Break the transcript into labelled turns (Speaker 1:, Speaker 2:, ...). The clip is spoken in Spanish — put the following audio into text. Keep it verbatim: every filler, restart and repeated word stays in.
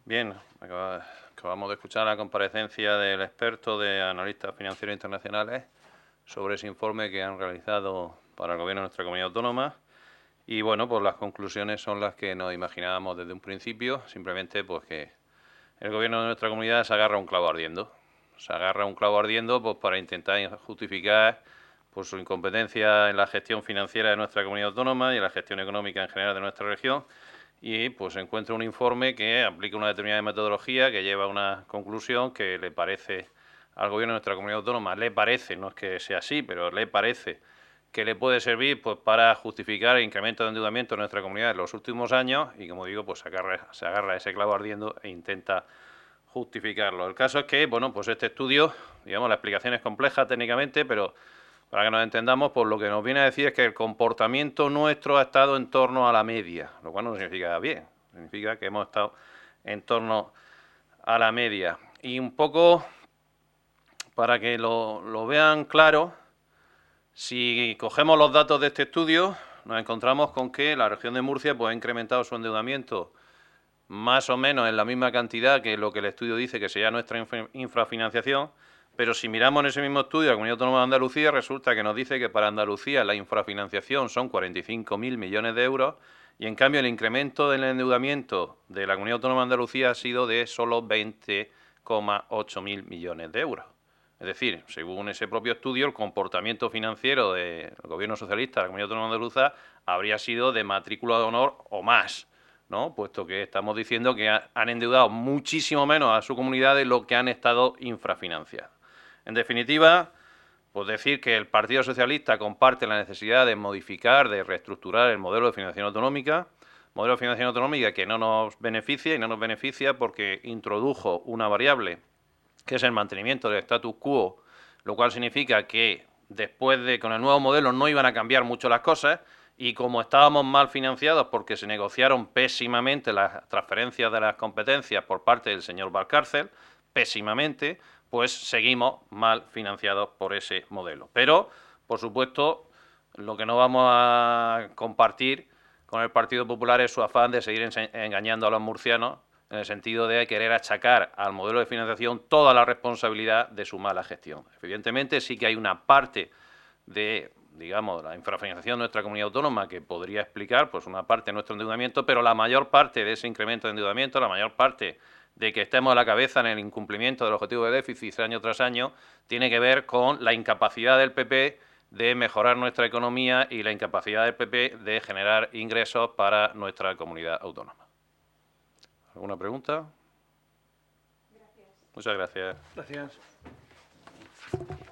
Speaker 1: Bien, acaba- acabamos de escuchar la comparecencia del experto de analistas financieros internacionales sobre ese informe que han realizado para el gobierno de nuestra comunidad autónoma. Y bueno, pues las conclusiones son las que nos imaginábamos desde un principio, simplemente pues que el gobierno de nuestra comunidad se agarra a un clavo ardiendo. Se agarra a un clavo ardiendo pues para intentar justificar pues, su incompetencia en la gestión financiera de nuestra comunidad autónoma y en la gestión económica en general de nuestra región. Y pues encuentra un informe que aplica una determinada metodología, que lleva a una conclusión que le parece al gobierno de nuestra comunidad autónoma, le parece, no es que sea así, pero le parece que le puede servir pues para justificar el incremento de endeudamiento en nuestra comunidad en los últimos años y, como digo, pues se agarra, se agarra a ese clavo ardiendo e intenta justificarlo. El caso es que, bueno, pues este estudio, digamos, la explicación es compleja técnicamente, pero para que nos entendamos, pues lo que nos viene a decir es que el comportamiento nuestro ha estado en torno a la media, lo cual no significa bien, significa que hemos estado en torno a la media. Y un poco, para que lo, lo vean claro, si cogemos los datos de este estudio, nos encontramos con que la región de Murcia pues, ha incrementado su endeudamiento más o menos en la misma cantidad que lo que el estudio dice que sería nuestra infrafinanciación, pero si miramos en ese mismo estudio la Comunidad Autónoma de Andalucía, resulta que nos dice que para Andalucía la infrafinanciación son cuarenta y cinco mil millones de euros y en cambio el incremento del endeudamiento de la Comunidad Autónoma de Andalucía ha sido de solo veinte coma ocho mil millones de euros. Es decir, según ese propio estudio, el comportamiento financiero del gobierno socialista de la Comunidad Autónoma Andaluza habría sido de matrícula de honor o más, ¿no? Puesto que estamos diciendo que han endeudado muchísimo menos a su comunidad de lo que han estado infrafinanciados. En definitiva, pues decir que el Partido Socialista comparte la necesidad de modificar, de reestructurar el modelo de financiación autonómica, modelo de financiación autonómica que no nos beneficia y no nos beneficia porque introdujo una variable que es el mantenimiento del status quo, lo cual significa que después de con el nuevo modelo no iban a cambiar mucho las cosas y como estábamos mal financiados porque se negociaron pésimamente las transferencias de las competencias por parte del señor Valcárcel, pésimamente, pues seguimos mal financiados por ese modelo. Pero, por supuesto, lo que no vamos a compartir con el Partido Popular es su afán de seguir engañando a los murcianos en el sentido de querer achacar al modelo de financiación toda la responsabilidad de su mala gestión. Evidentemente sí que hay una parte de, digamos, la infrafinanciación de nuestra comunidad autónoma que podría explicar pues una parte de nuestro endeudamiento, pero la mayor parte de ese incremento de endeudamiento, la mayor parte de que estemos a la cabeza en el incumplimiento del objetivo de déficit año tras año, tiene que ver con la incapacidad del P P de mejorar nuestra economía y la incapacidad del P P de generar ingresos para nuestra comunidad autónoma. ¿Alguna pregunta? Gracias. Muchas gracias.
Speaker 2: Gracias.